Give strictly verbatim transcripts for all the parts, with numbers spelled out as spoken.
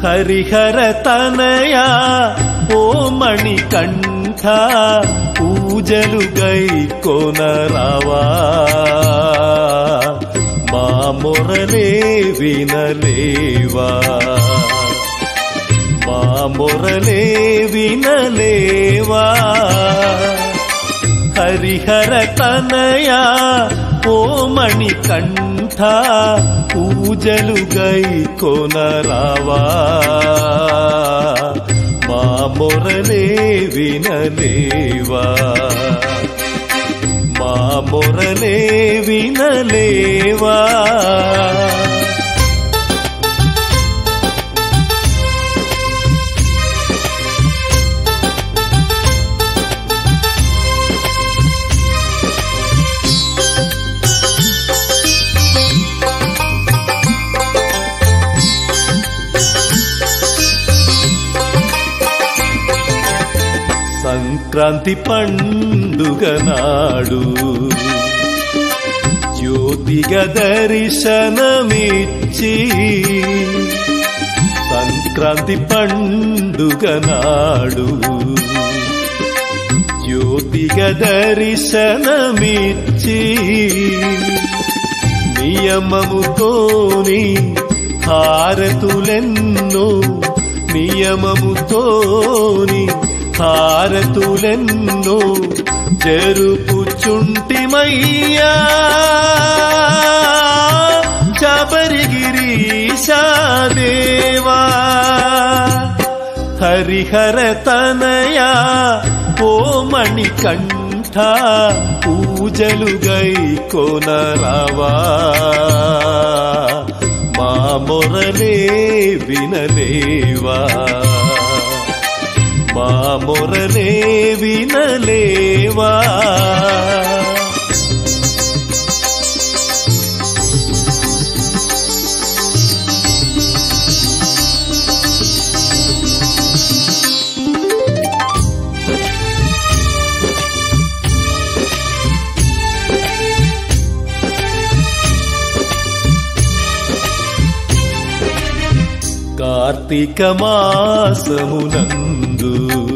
హరిహర తనయా ఓ మణికంఠ పూజలు గై కొనరావా మా మొరలే వినలేవా మా మొరలే వినలేవా హరిహర తనయా ఓ మణికంఠ పూజలు గై కొనరావా మా మొరలే వినలేవా మా మొరలే వినలేవా సంక్రాంతి పండుగ నాడు జ్యోతిగా దర్శనమిచ్చి సంక్రాంతి పండుగ నాడు జ్యోతిగా దర్శనమిచ్చి నియమముతోని హారతులెన్నో నియమముతోని హారతులెన్నో జరుపుచుంటిమయ్యా శబరిగిరీశా దేవా హరిహర తనయా ఓ మణికంఠ పూజలు గై కొనరావా మా మొరలే వినలేవా మా మొరలే వినలేవా కార్తీక మాసమునందు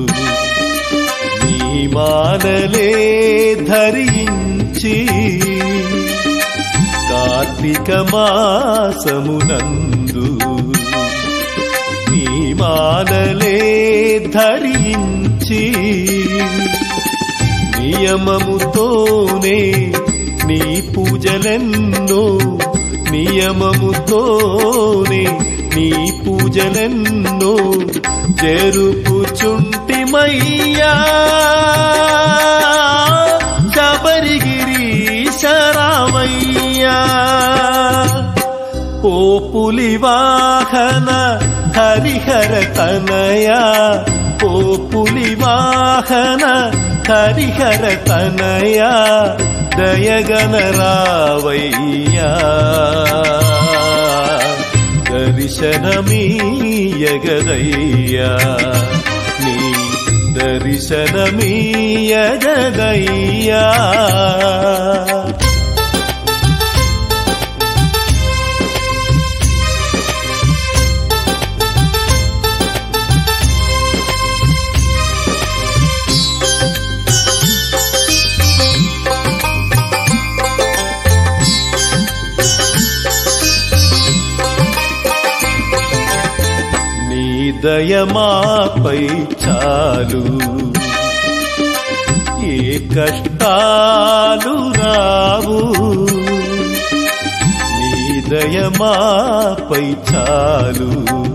నీ మాలలే ధరించి కార్తీక మాసమునందు నీ మాలలే ధరించి నియమముతోనే నీ పూజలెన్నో నియమముతోనే నీ పూజలెన్నో జరుపుచుంటిమయ్యా శబరిగిరీశా రామయ్యా ఓ పులివాహన హరిహర తనయా ఓ పులివాహన హరిహర తనయా దయగనరావయ్యా దర్శనమీయగదయ్యా నీ దర్శనమీయగదయ్యా దయమాపై చాలు ఏ కష్టాలు రావు నీ దయమాపై చాలు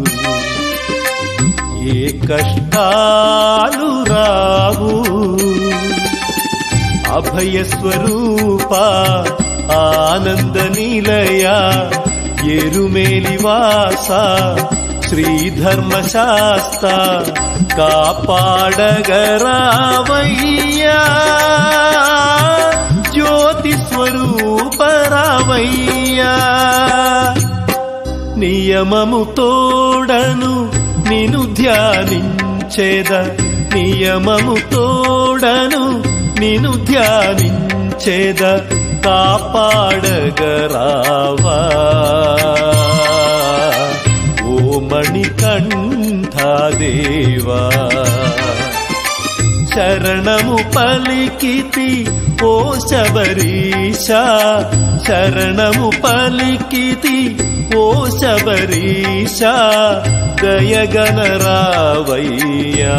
ఏ కష్టాలు రావు అభయ స్వరూప ఆనంద నిలయ ఎరుమేలివాస శ్రీధర్మశాస్త్ర కాపాడగరావయ్యా జ్యోతి స్వరూప రావయ్యా నియమము తోడను నిను ధ్యానించేద నియమము తోడను నిను ధ్యానించేద కాపాడగరావా ఓ మణి మణికంఠాదేవా శరణము పలికితి ఓ శబరీశ శరణము పలికితి ఓ శబరీశ దయగనరావయ్యా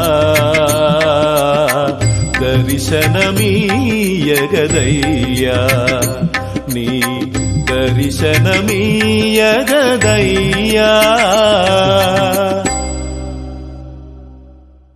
దర్శనమీయగదయ్యా నీ దర్శనమీయగదయ్యా